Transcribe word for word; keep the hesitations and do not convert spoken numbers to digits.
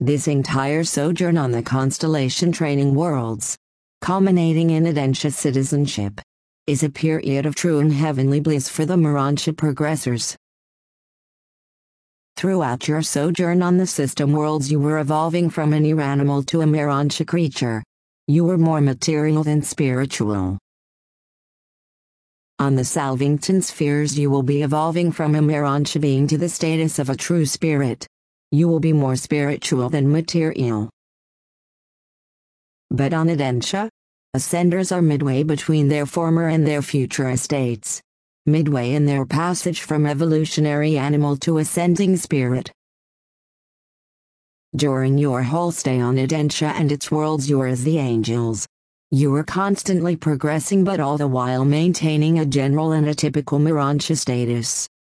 This entire sojourn on the constellation training worlds, culminating in Adensha citizenship, is a period of true and heavenly bliss for the Miransha progressors. Throughout your sojourn on the system worlds you were evolving from a near animal to a Miransha creature. You were more material than spiritual. On the Salvington spheres you will be evolving from a Miransha being to the status of a true spirit. You will be more spiritual than material. But on Adensha, ascenders are midway between their former and their future estates. Midway in their passage from evolutionary animal to ascending spirit. During your whole stay on Adensha and its worlds you are as the angels. You are constantly progressing but all the while maintaining a general and a typical Miransha status.